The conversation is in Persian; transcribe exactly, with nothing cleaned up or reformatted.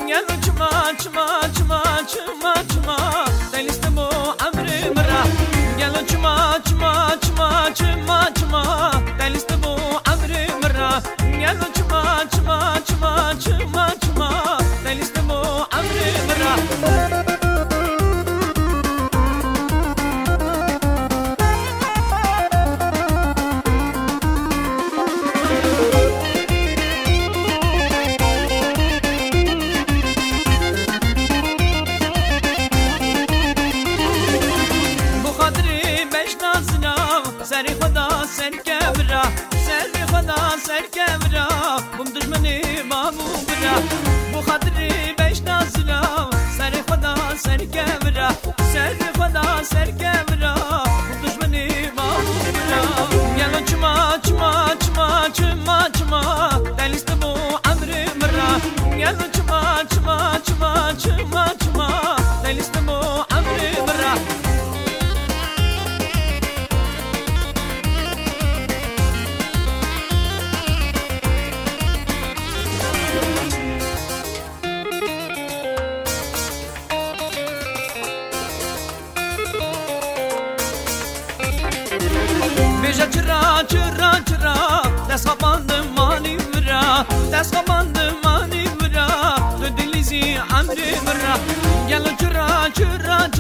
يلا جما جما جما جما جما دلستمو عمري مرا يلا جما جما جما جما جما دلستمو عمري مرا يلا جما جما جما جما جما دلستمو عمري مرا سری خدا سر کبرا سری خدا سر کبرا بم دشمنی مامو برا بخاطری بهش نازلا سری خدا سر کبرا سری خدا سر کبرا بم دشمنی مامو برا یلا چما چما چما چما چما دلستمو عمري مرا یلا چما چما چما چما چما دلستمو عمري مرا Beja çıra çıra çıra dest kapandı mani mira dest kapandı mani mira delizi amri mira yalla çıra çıra